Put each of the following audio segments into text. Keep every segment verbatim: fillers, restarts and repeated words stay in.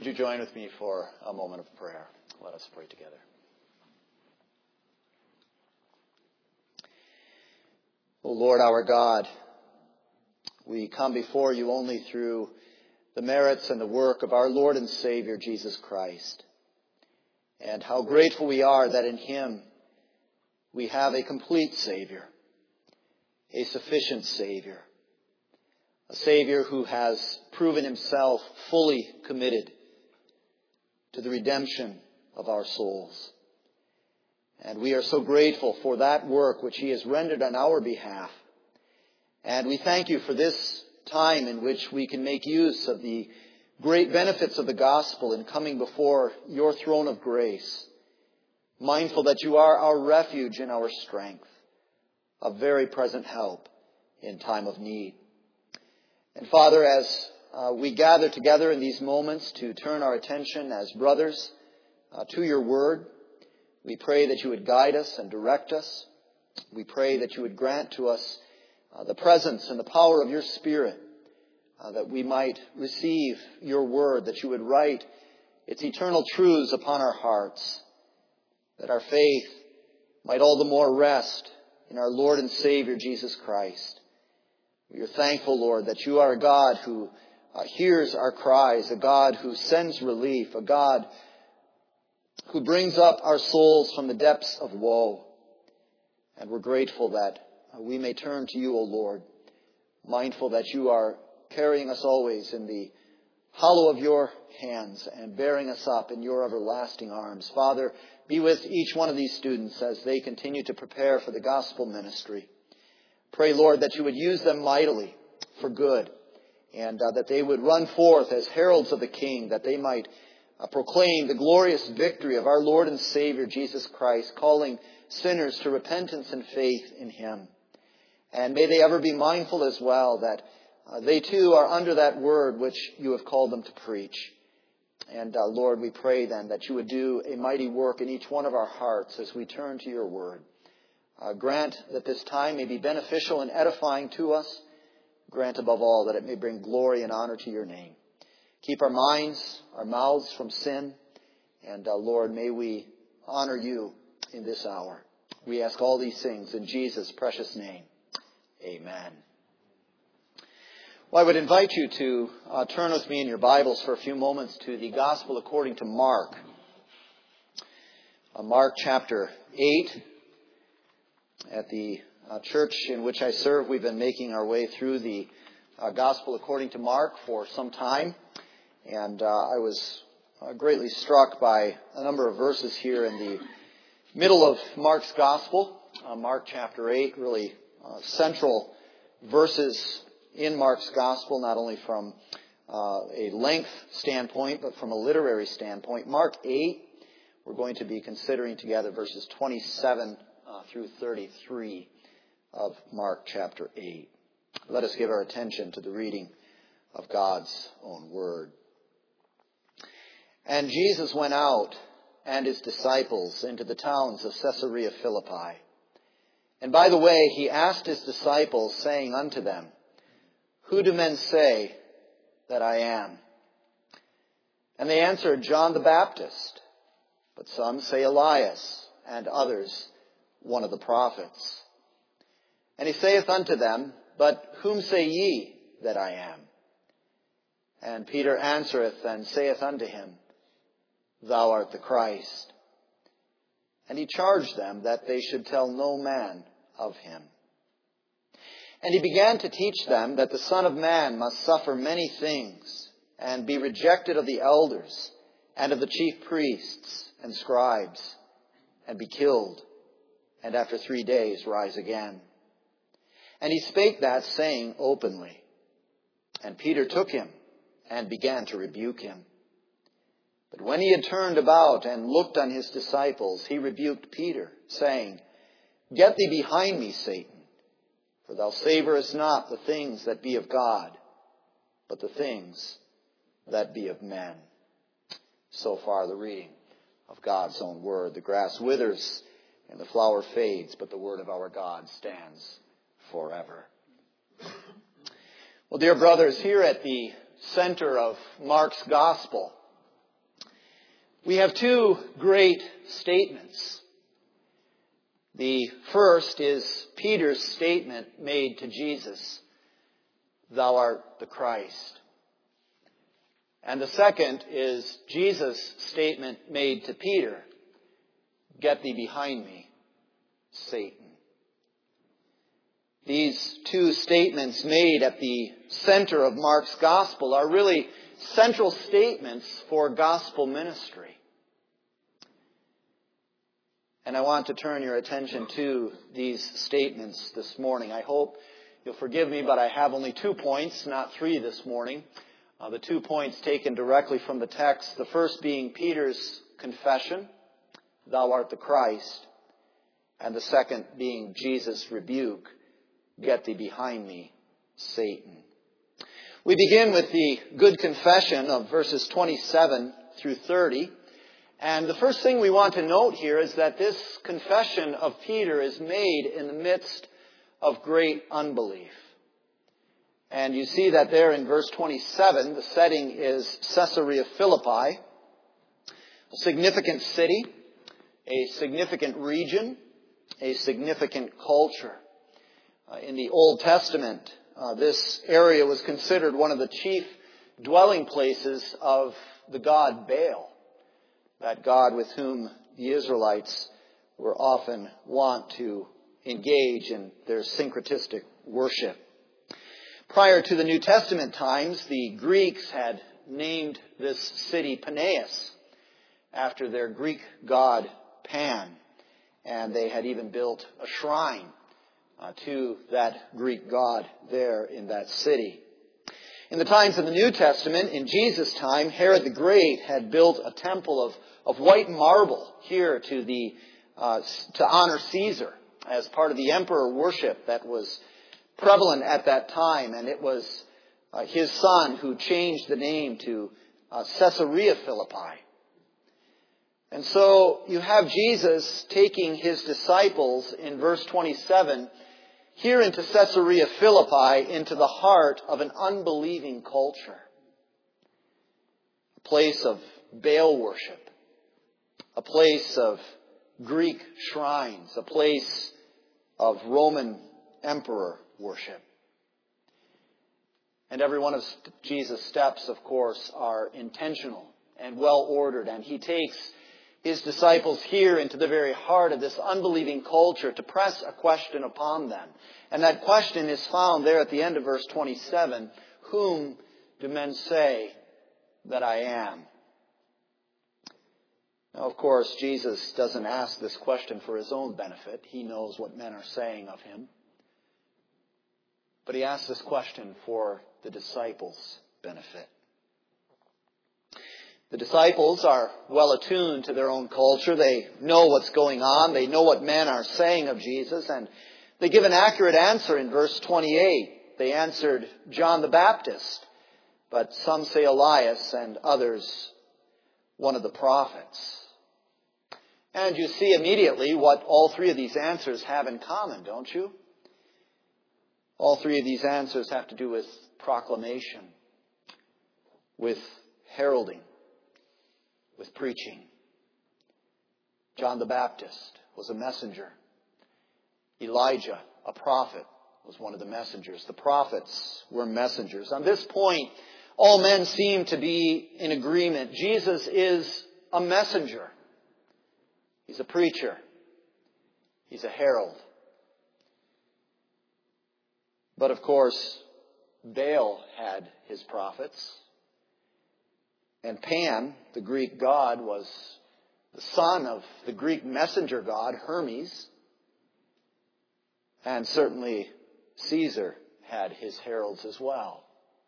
Would you join with me for a moment of prayer? Let us pray together. O Lord our God, we come before you only through the merits and the work of our Lord and Savior, Jesus Christ. And how grateful we are that in him we have a complete Savior, a sufficient Savior, a Savior who has proven himself fully committed to the redemption of our souls. And we are so grateful for that work which he has rendered on our behalf. And we thank you for this time in which we can make use of the great benefits of the gospel in coming before your throne of grace, mindful that you are our refuge and our strength, a very present help in time of need. And Father, as uh, we gather together in these moments to turn our attention as brothers uh, to your word, we pray that you would guide us and direct us. We pray that you would grant to us uh, the presence and the power of your Spirit, uh, that we might receive your word, that you would write its eternal truths upon our hearts, that our faith might all the more rest in our Lord and Savior, Jesus Christ. We are thankful, Lord, that you are a God who uh, hears our cries, a God who sends relief, a God who brings up our souls from the depths of woe. And we're grateful that uh, we may turn to you, O Lord, mindful that you are carrying us always in the hollow of your hands and bearing us up in your everlasting arms. Father, be with each one of these students as they continue to prepare for the gospel ministry. Pray, Lord, that you would use them mightily for good, and uh, that they would run forth as heralds of the King, that they might uh, proclaim the glorious victory of our Lord and Savior, Jesus Christ, calling sinners to repentance and faith in him. And may they ever be mindful as well that uh, they too are under that word which you have called them to preach. And uh, Lord, we pray then that you would do a mighty work in each one of our hearts as we turn to your word. Uh, grant that this time may be beneficial and edifying to us. Grant above all that it may bring glory and honor to your name. Keep our minds, our mouths from sin. And uh, Lord, may we honor you in this hour. We ask all these things in Jesus' precious name. Amen. Well, I would invite you to uh, turn with me in your Bibles for a few moments to the Gospel according to Mark. Uh, Mark chapter eight. At the uh, church in which I serve, we've been making our way through the uh, Gospel according to Mark for some time. And uh, I was uh, greatly struck by a number of verses here in the middle of Mark's Gospel. Uh, Mark chapter eight, really uh, central verses in Mark's Gospel, not only from uh, a length standpoint, but from a literary standpoint. Mark eight, we're going to be considering together verses twenty-seven uh, through thirty-three of Mark chapter eight. Let us give our attention to the reading of God's own word. And Jesus went out and his disciples into the towns of Caesarea Philippi. And by the way, he asked his disciples, saying unto them, Who do men say that I am? And they answered, John the Baptist. But some say Elias, and others one of the prophets. And he saith unto them, But whom say ye that I am? And Peter answereth and saith unto him, Thou art the Christ. And he charged them that they should tell no man of him. And he began to teach them that the Son of Man must suffer many things, and be rejected of the elders, and of the chief priests and scribes, and be killed, and after three days rise again. And he spake that saying openly. And Peter took him, and began to rebuke him. But when he had turned about and looked on his disciples, he rebuked Peter, saying, Get thee behind me, Satan, for thou savorest not the things that be of God, but the things that be of men. So far the reading of God's own word. The grass withers and the flower fades, but the word of our God stands forever. Well, dear brothers, here at the center of Mark's gospel We have two great statements. The first is Peter's statement made to Jesus, "Thou art the Christ." And the second is Jesus' statement made to Peter, "Get thee behind me, Satan." These two statements made at the center of Mark's gospel are really central statements for gospel ministry. And I want to turn your attention to these statements this morning. I hope you'll forgive me, but I have only two points, not three this morning. Uh, the two points taken directly from the text. The first being Peter's confession, "Thou art the Christ." And the second being Jesus' rebuke, "Get thee behind me, Satan." We begin with the good confession of verses twenty-seven through thirty. And the first thing we want to note here is that this confession of Peter is made in the midst of great unbelief. And you see that there in verse twenty-seven, the setting is Caesarea Philippi, a significant city, a significant region, a significant culture. Uh, in the Old Testament, uh, this area was considered one of the chief dwelling places of the god Baal, that god with whom the Israelites were often wont to engage in their syncretistic worship. Prior to the New Testament times, the Greeks had named this city Paneas after their Greek god Pan, and they had even built a shrine uh, to that Greek god there in that city. In the times of the New Testament, in Jesus' time, Herod the Great had built a temple of, of white marble here to the uh, to honor Caesar as part of the emperor worship that was prevalent at that time. And it was uh, his son who changed the name to uh, Caesarea Philippi. And so you have Jesus taking his disciples in verse twenty-seven here into Caesarea Philippi, into the heart of an unbelieving culture. A place of Baal worship. A place of Greek shrines. A place of Roman emperor worship. And every one of Jesus' steps, of course, are intentional and well ordered. And he takes his disciples here into the very heart of this unbelieving culture to press a question upon them. And that question is found there at the end of verse twenty-seven. Whom do men say that I am? Now, of course, Jesus doesn't ask this question for his own benefit. He knows what men are saying of him. But he asks this question for the disciples' benefit. The disciples are well attuned to their own culture. They know what's going on. They know what men are saying of Jesus. And they give an accurate answer in verse twenty-eight. They answered John the Baptist, but some say Elias and others one of the prophets. And you see immediately what all three of these answers have in common, don't you? All three of these answers have to do with proclamation, with heralding, with preaching. John the Baptist was a messenger. Elijah, a prophet, was one of the messengers. The prophets were messengers. On this point, all men seem to be in agreement. Jesus is a messenger. He's a preacher. He's a herald. But of course, Baal had his prophets. And Pan, the Greek god, was the son of the Greek messenger god, Hermes. And certainly Caesar had his heralds as well.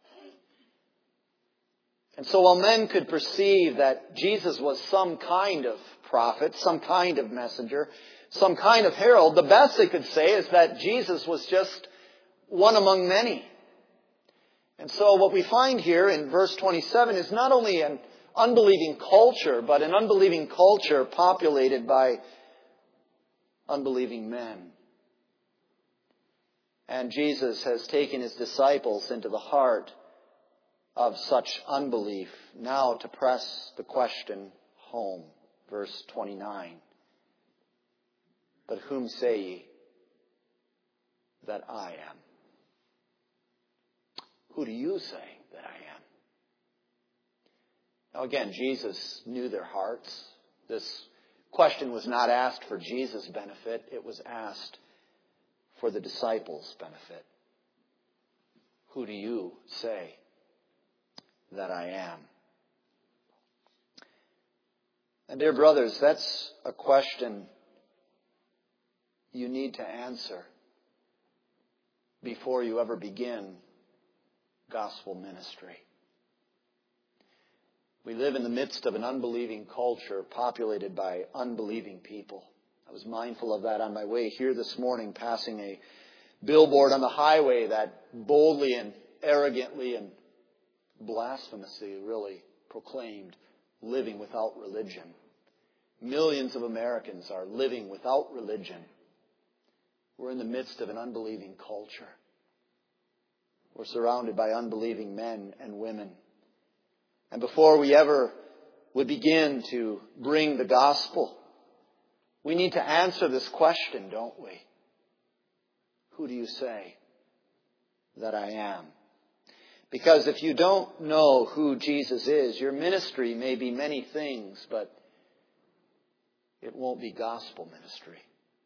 And so while men could perceive that Jesus was some kind of prophet, some kind of messenger, some kind of herald, the best they could say is that Jesus was just one among many. And so what we find here in verse twenty-seven is not only an unbelieving culture, but an unbelieving culture populated by unbelieving men. And Jesus has taken his disciples into the heart of such unbelief, now to press the question home. Verse twenty-nine. But whom say ye that I am? Who do you say that I am? Now again, Jesus knew their hearts. This question was not asked for Jesus' benefit. It was asked for the disciples' benefit. Who do you say that I am? And dear brothers, that's a question you need to answer before you ever begin gospel ministry. We live in the midst of an unbelieving culture populated by unbelieving people. I was mindful of that on my way here this morning, passing a billboard on the highway that boldly and arrogantly and blasphemously really proclaimed living without religion. Millions of Americans are living without religion. We're in the midst of an unbelieving culture. We're surrounded by unbelieving men and women. And before we ever would begin to bring the gospel, we need to answer this question, don't we? Who do you say that I am? Because if you don't know who Jesus is, your ministry may be many things, but it won't be gospel ministry.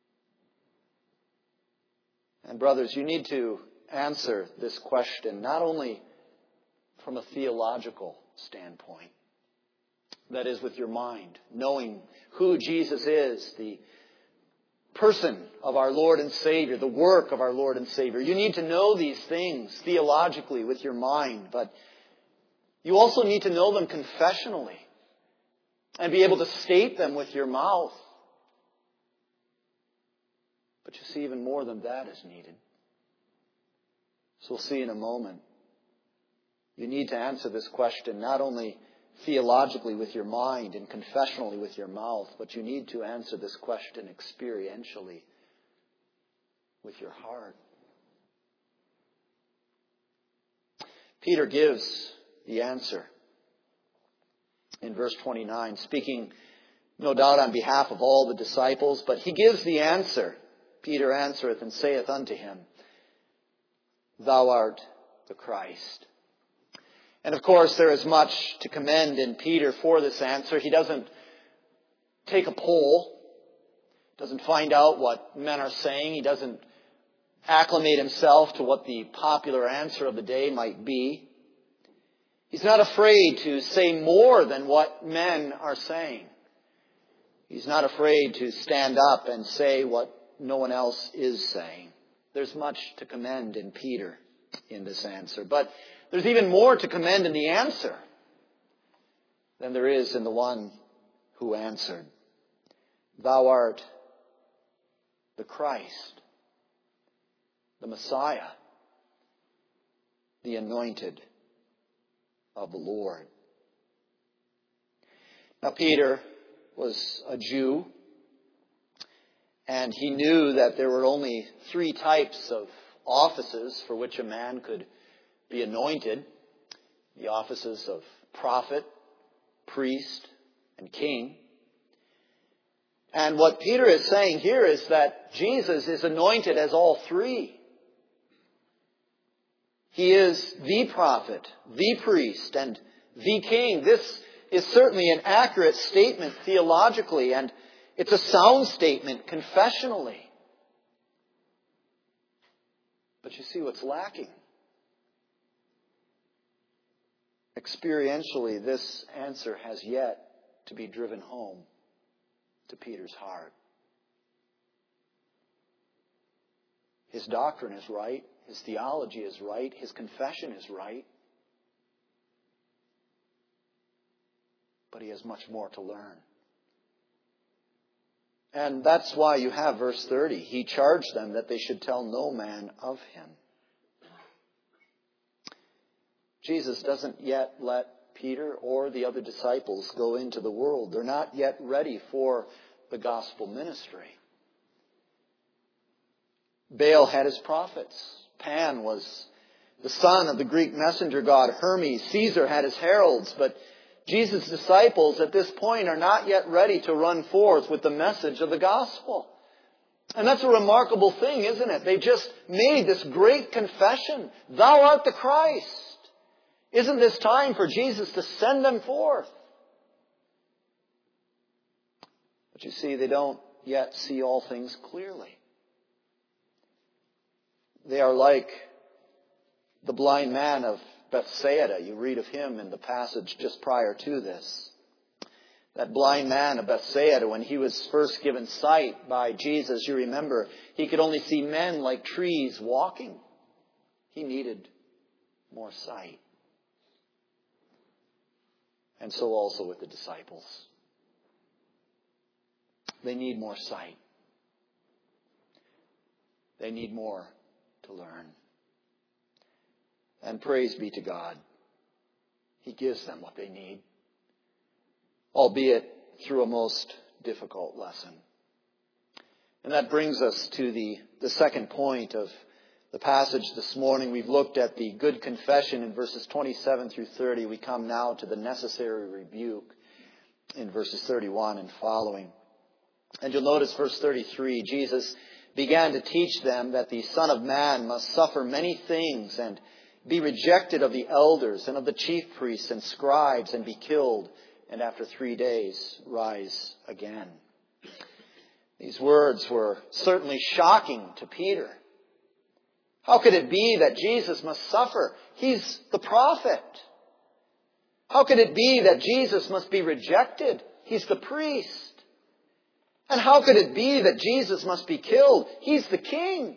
And brothers, you need to answer this question not only from a theological standpoint, that is with your mind, knowing who Jesus is, the person of our Lord and Savior, the work of our Lord and Savior. You need to know these things theologically with your mind, but you also need to know them confessionally and be able to state them with your mouth. But you see, even more than that is needed. So we'll see in a moment. You need to answer this question not only theologically with your mind and confessionally with your mouth, but you need to answer this question experientially with your heart. Peter gives the answer in verse twenty-nine, speaking no doubt on behalf of all the disciples, but he gives the answer. Peter answereth and saith unto him, Thou art the Christ. And of course, there is much to commend in Peter for this answer. He doesn't take a poll, doesn't find out what men are saying. He doesn't acclimate himself to what the popular answer of the day might be. He's not afraid to say more than what men are saying. He's not afraid to stand up and say what no one else is saying. There's much to commend in Peter in this answer. But there's even more to commend in the answer than there is in the one who answered. Thou art the Christ, the Messiah, the anointed of the Lord. Now, Peter was a Jew, and he knew that there were only three types of offices for which a man could be anointed. The offices of prophet, priest, and king. And what Peter is saying here is that Jesus is anointed as all three. He is the prophet, the priest, and the king. This is certainly an accurate statement theologically, and it's a sound statement confessionally. But you see what's lacking. Experientially, this answer has yet to be driven home to Peter's heart. His doctrine is right. His theology is right. His confession is right. But he has much more to learn. And that's why you have verse thirty. He charged them that they should tell no man of him. Jesus doesn't yet let Peter or the other disciples go into the world. They're not yet ready for the gospel ministry. Baal had his prophets. Pan was the son of the Greek messenger god Hermes. Caesar had his heralds, but Jesus' disciples at this point are not yet ready to run forth with the message of the gospel. And that's a remarkable thing, isn't it? They just made this great confession. Thou art the Christ. Isn't this time for Jesus to send them forth? But you see, they don't yet see all things clearly. They are like the blind man of Bethsaida. You read of him in the passage just prior to this. That blind man of Bethsaida, when he was first given sight by Jesus, you remember, he could only see men like trees walking. He needed more sight. And so also with the disciples. They need more sight. They need more to learn. And praise be to God. He gives them what they need, albeit through a most difficult lesson. And that brings us to the, the second point of the passage this morning. We've looked at the good confession in verses twenty-seven through thirty. We come now to the necessary rebuke in verses thirty-one and following. And you'll notice verse thirty-three, Jesus began to teach them that the Son of Man must suffer many things and be rejected of the elders and of the chief priests and scribes and be killed, and after three days rise again. These words were certainly shocking to Peter. How could it be that Jesus must suffer? He's the prophet. How could it be that Jesus must be rejected? He's the priest. And how could it be that Jesus must be killed? He's the king.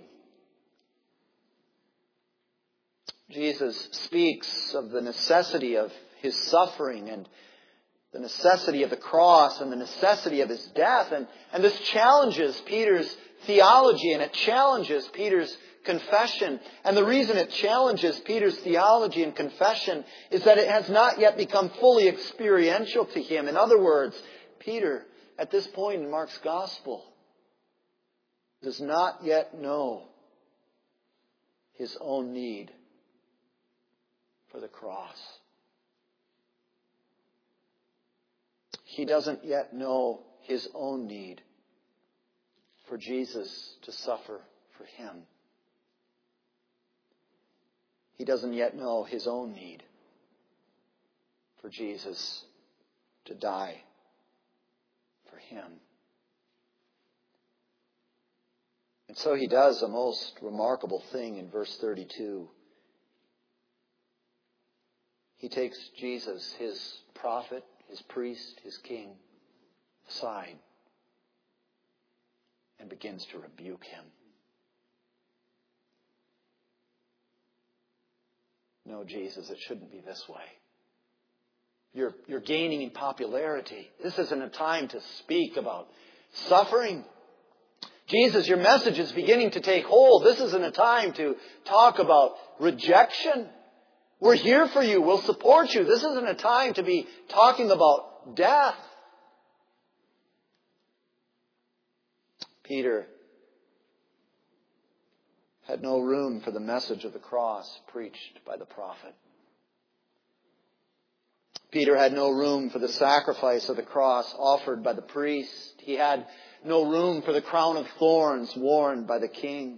Jesus speaks of the necessity of his suffering and the necessity of the cross and the necessity of his death. And, and this challenges Peter's theology and it challenges Peter's confession. And the reason it challenges Peter's theology and confession is that it has not yet become fully experiential to him. In other words, Peter, at this point in Mark's gospel, does not yet know his own need for the cross. He doesn't yet know his own need for Jesus to suffer for him. He doesn't yet know his own need for Jesus to die for him. And so he does a most remarkable thing in verse thirty-two. He takes Jesus, his prophet, his priest, his king, aside and begins to rebuke him. No, Jesus, it shouldn't be this way. You're, you're gaining in popularity. This isn't a time to speak about suffering. Jesus, your message is beginning to take hold. This isn't a time to talk about rejection. We're here for you. We'll support you. This isn't a time to be talking about death. Peter had no room for the message of the cross preached by the prophet. Peter had no room for the sacrifice of the cross offered by the priest. He had no room for the crown of thorns worn by the king.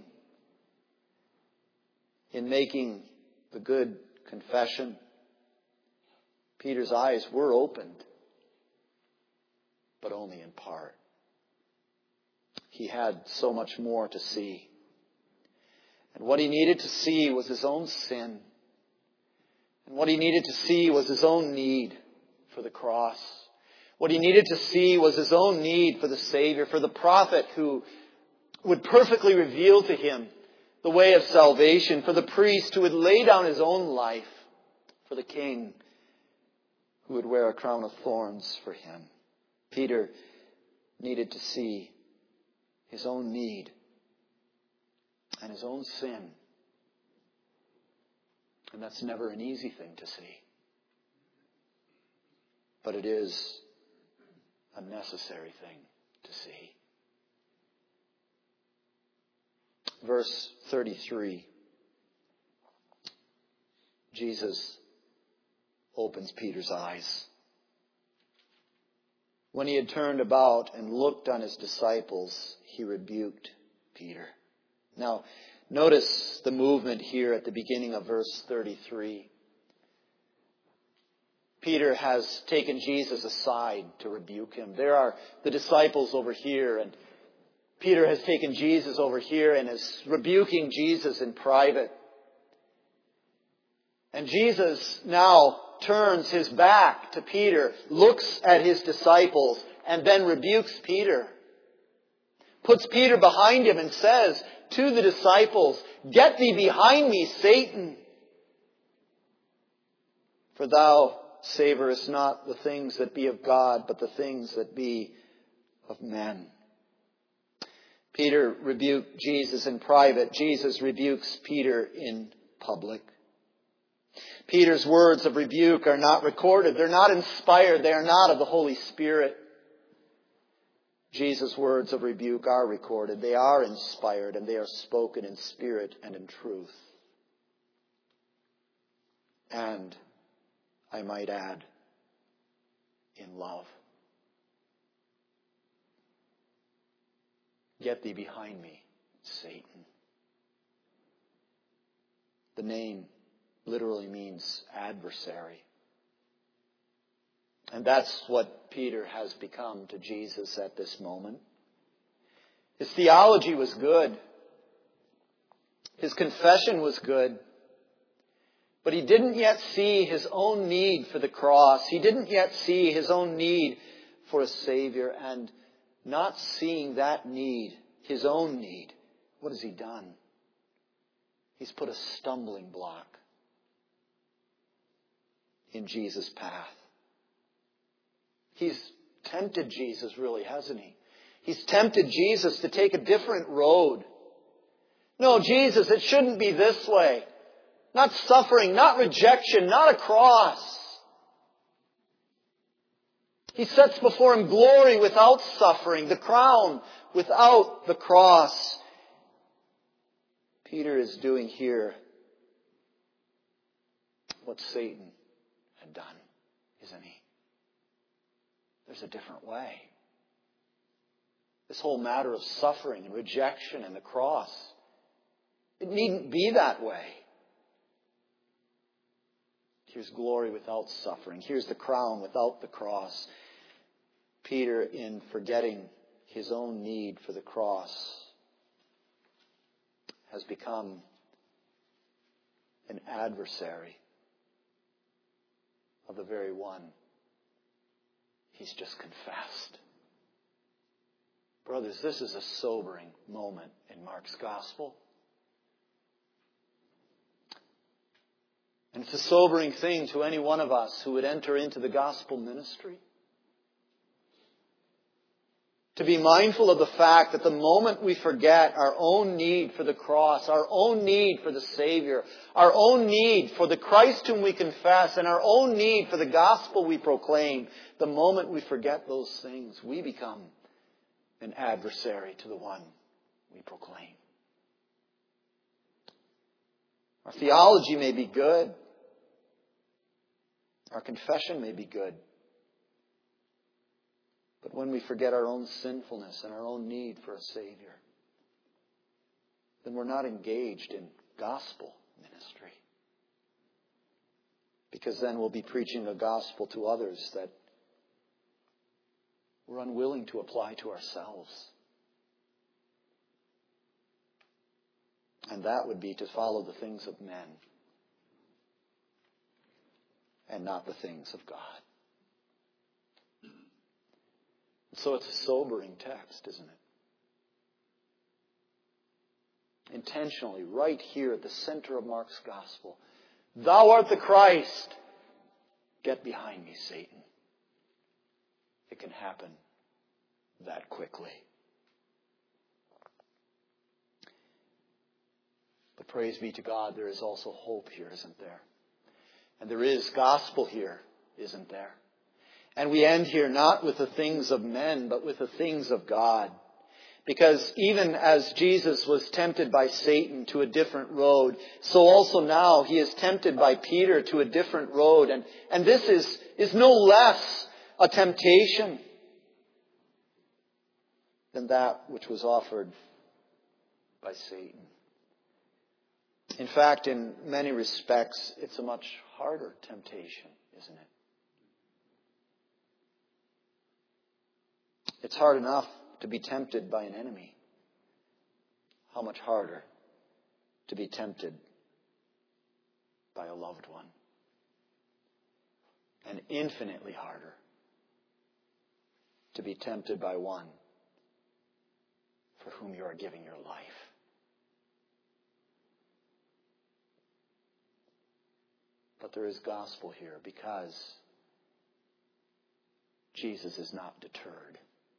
In making the good confession, Peter's eyes were opened, but only in part. He had so much more to see. And what he needed to see was his own sin. And what he needed to see was his own need for the cross. What he needed to see was his own need for the Savior, for the prophet who would perfectly reveal to him the way of salvation, for the priest who would lay down his own life, for the king who would wear a crown of thorns for him. Peter needed to see his own need and his own sin. And that's never an easy thing to see. But it is a necessary thing to see. Verse thirty-three. Jesus opens Peter's eyes. When he had turned about and looked on his disciples, he rebuked Peter. Now, notice the movement here at the beginning of verse thirty-three. Peter has taken Jesus aside to rebuke him. There are the disciples over here, and Peter has taken Jesus over here and is rebuking Jesus in private. And Jesus now turns his back to Peter, looks at his disciples, and then rebukes Peter. Puts Peter behind him and says to the disciples, "Get thee behind me, Satan! For thou savorest not the things that be of God, but the things that be of men." Peter rebuked Jesus in private. Jesus rebukes Peter in public. Peter's words of rebuke are not recorded. They're not inspired. They are not of the Holy Spirit. Jesus' words of rebuke are recorded. They are inspired, and they are spoken in spirit and in truth. And, I might add, in love. Get thee behind me, Satan. The name literally means adversary. And that's what Peter has become to Jesus at this moment. His theology was good. His confession was good. But he didn't yet see his own need for the cross. He didn't yet see his own need for a Savior. And not seeing that need, his own need, what has he done? He's put a stumbling block in Jesus' path. He's tempted Jesus, really, hasn't he? He's tempted Jesus to take a different road. No, Jesus, it shouldn't be this way. Not suffering, not rejection, not a cross. He sets before him glory without suffering, the crown without the cross. Peter is doing here what Satan had done, isn't he? There's a different way. This whole matter of suffering and rejection and the cross, it needn't be that way. Here's glory without suffering. Here's the crown without the cross. Peter, in forgetting his own need for the cross, has become an adversary of the very one he's just confessed. Brothers, this is a sobering moment in Mark's gospel. And it's a sobering thing to any one of us who would enter into the gospel ministry. To be mindful of the fact that the moment we forget our own need for the cross, our own need for the Savior, our own need for the Christ whom we confess, and our own need for the gospel we proclaim, the moment we forget those things, we become an adversary to the one we proclaim. Our theology may be good. Our confession may be good. But when we forget our own sinfulness and our own need for a Savior, then we're not engaged in gospel ministry. Because then we'll be preaching a gospel to others that we're unwilling to apply to ourselves. And that would be to follow the things of men and not the things of God. So it's a sobering text, isn't it? Intentionally, right here at the center of Mark's gospel. Thou art the Christ. Get behind me, Satan. It can happen that quickly. But praise be to God, there is also hope here, isn't there? And there is gospel here, isn't there? And we end here not with the things of men, but with the things of God. Because even as Jesus was tempted by Satan to a different road, so also now he is tempted by Peter to a different road. And, and this is, is no less a temptation. than that which was offered by Satan. In fact, in many respects, it's a much harder temptation, isn't it? It's hard enough to be tempted by an enemy. How much harder to be tempted by a loved one? And infinitely harder to be tempted by one for whom you are giving your life. But there is gospel here because Jesus is not deterred.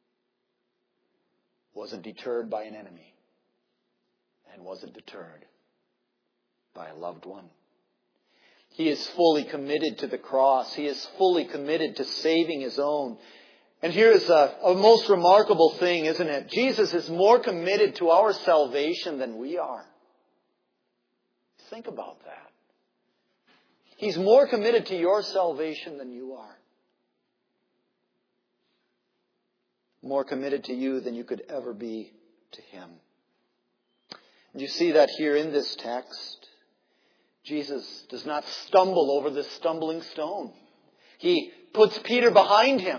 Wasn't deterred by an enemy and wasn't deterred by a loved one. He is fully committed to the cross. He is fully committed to saving his own. And here's a, a most remarkable thing, isn't it? Jesus is more committed to our salvation than we are. Think about that. He's more committed to your salvation than you are. More committed to you than you could ever be to him. And you see that here in this text. Jesus does not stumble over this stumbling stone. He puts Peter behind him.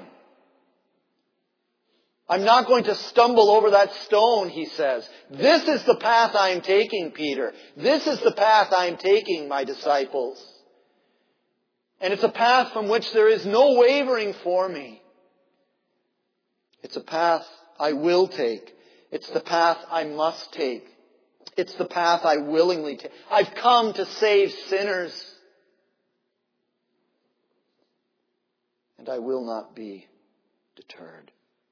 I'm not going to stumble over that stone, he says. This is the path I am taking, Peter. This is the path I am taking, my disciples. And it's a path from which there is no wavering for me. It's a path I will take. It's the path I must take. It's the path I willingly take. I've come to save sinners. And I will not be deterred.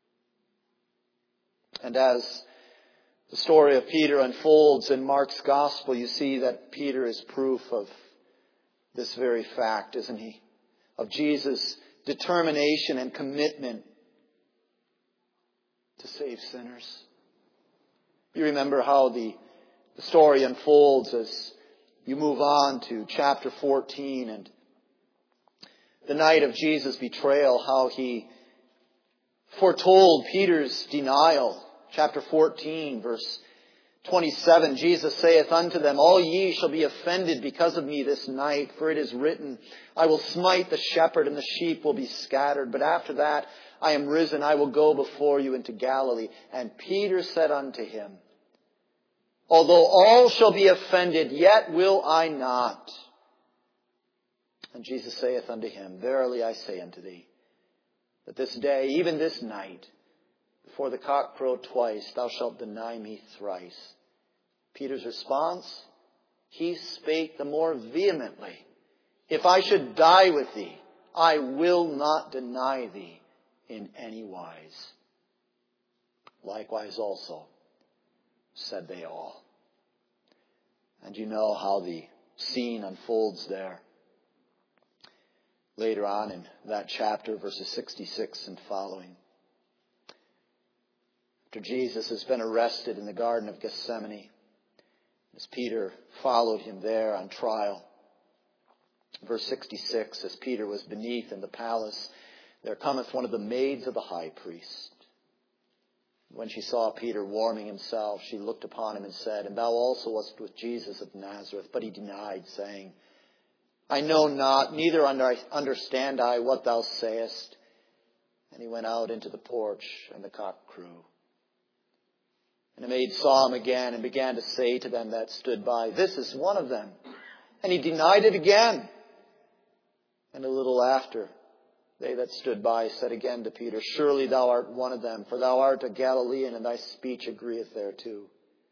And as the story of Peter unfolds in Mark's Gospel, you see that Peter is proof of this very fact, isn't he? Of Jesus' determination and commitment to save sinners. You remember how the, the story unfolds as you move on to chapter fourteen and the night of Jesus' betrayal, how he foretold Peter's denial. Chapter fourteen, verse twenty-seven, Jesus saith unto them, All ye shall be offended because of me this night, for it is written, I will smite the shepherd, and the sheep will be scattered. But after that I am risen, I will go before you into Galilee. And Peter said unto him, Although all shall be offended, yet will I not. And Jesus saith unto him, Verily I say unto thee, that this day, even this night, before the cock crow twice, thou shalt deny me thrice. Peter's response, he spake the more vehemently, If I should die with thee, I will not deny thee in any wise. Likewise also said they all. And you know how the scene unfolds there. Later on in that chapter, verses sixty-six and following. After Jesus has been arrested in the Garden of Gethsemane, as Peter followed him there on trial. Verse sixty-six, as Peter was beneath in the palace, there cometh one of the maids of the high priest. When she saw Peter warming himself, she looked upon him and said, And thou also wast with Jesus of Nazareth. But he denied, saying, I know not, neither understand I what thou sayest. And he went out into the porch, and the cock crew. And the maid saw him again, and began to say to them that stood by, This is one of them. And he denied it again. And a little after, they that stood by said again to Peter, Surely thou art one of them, for thou art a Galilean, and thy speech agreeth thereto.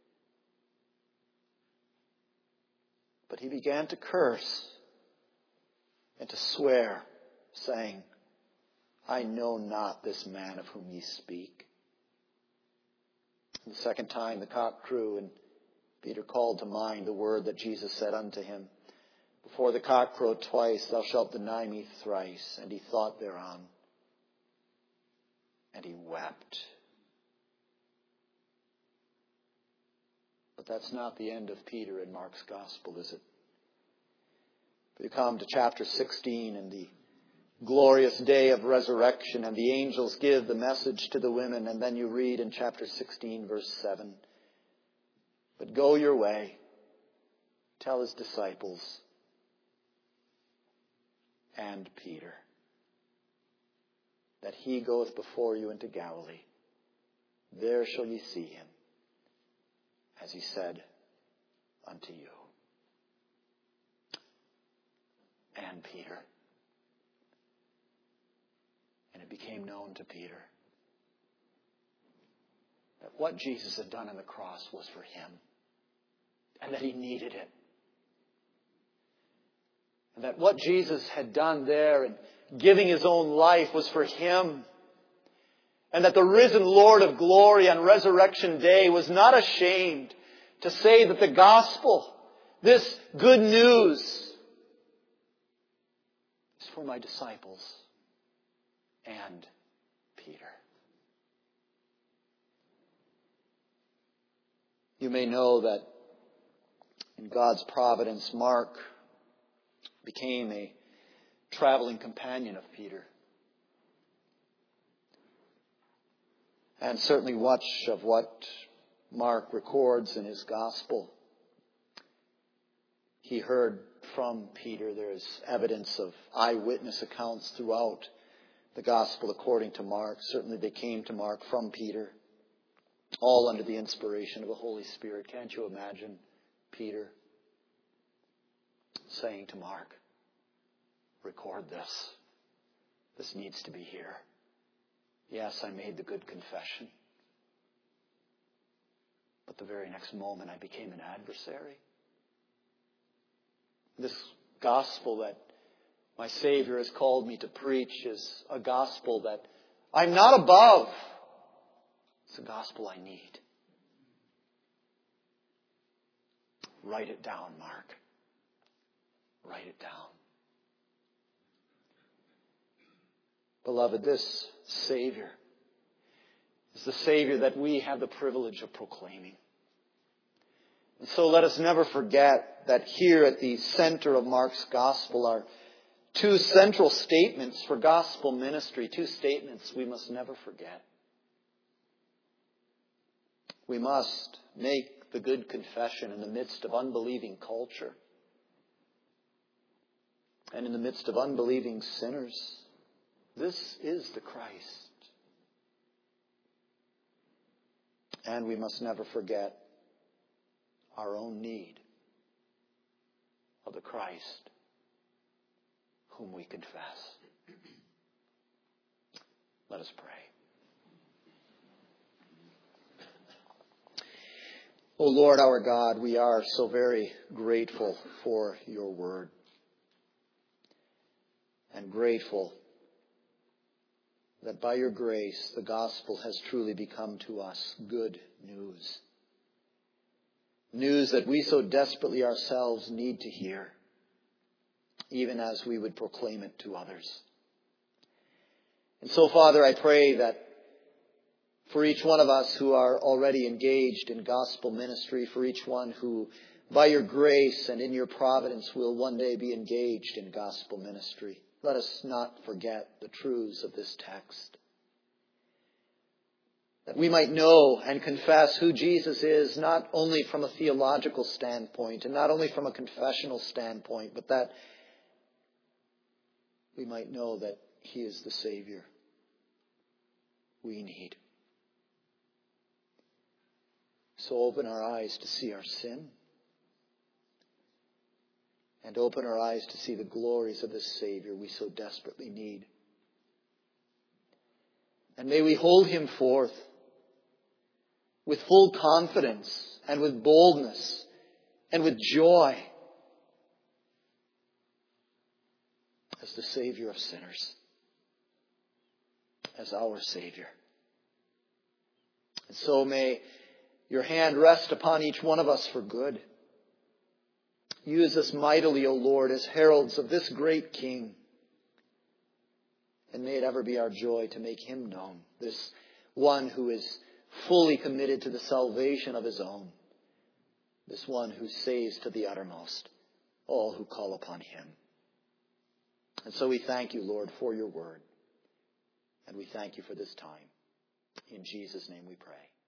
But he began to curse and to swear, saying, I know not this man of whom ye speak. And the second time the cock crew, and Peter called to mind the word that Jesus said unto him, Before the cock crow twice, thou shalt deny me thrice. And he thought thereon, and he wept. But that's not the end of Peter in Mark's Gospel, is it? We come to chapter sixteen and the glorious day of resurrection, and the angels give the message to the women, and then you read in chapter sixteen, verse seven, "But go your way, tell his disciples and Peter that he goeth before you into Galilee. There shall ye see him, as he said unto you." And Peter. And it became known to Peter that what Jesus had done on the cross was for him, and that he needed it. And that what Jesus had done there in giving his own life was for him. And that the risen Lord of glory on Resurrection Day was not ashamed to say that the gospel, this good news, is for my disciples and Peter. You may know that in God's providence, Mark became a traveling companion of Peter. And certainly much of what Mark records in his gospel, he heard from Peter. There is evidence of eyewitness accounts throughout the gospel according to Mark. Certainly they came to Mark from Peter, all under the inspiration of the Holy Spirit. Can't you imagine Peter saying to Mark, "Record this. This needs to be here. Yes, I made the good confession. But the very next moment I became an adversary. This gospel that my Savior has called me to preach is a gospel that I'm not above. It's a gospel I need." Write it down, Mark. Write it down. Beloved, this Savior is the Savior that we have the privilege of proclaiming. And so let us never forget that here at the center of Mark's gospel are two central statements for gospel ministry, two statements we must never forget. We must make the good confession in the midst of unbelieving culture and in the midst of unbelieving sinners. This is the Christ. And we must never forget our own need of the Christ whom we confess. Let us pray. O Lord our God, we are so very grateful for your word. And grateful that by your grace the gospel has truly become to us good news. News that we so desperately ourselves need to hear, even as we would proclaim it to others. And so, Father, I pray that for each one of us who are already engaged in gospel ministry, for each one who, by your grace and in your providence, will one day be engaged in gospel ministry, let us not forget the truths of this text. That we might know and confess who Jesus is, not only from a theological standpoint and not only from a confessional standpoint, but that we might know that he is the Savior we need. So open our eyes to see our sin, and open our eyes to see the glories of this Savior we so desperately need. And may we hold him forth with full confidence and with boldness and with joy as the Savior of sinners, as our Savior. And so may your hand rest upon each one of us for good. Use us mightily, O Lord, as heralds of this great King. And may it ever be our joy to make him known, this one who is fully committed to the salvation of his own, this one who saves to the uttermost all who call upon him. And so we thank you, Lord, for your word. And we thank you for this time. In Jesus' name we pray.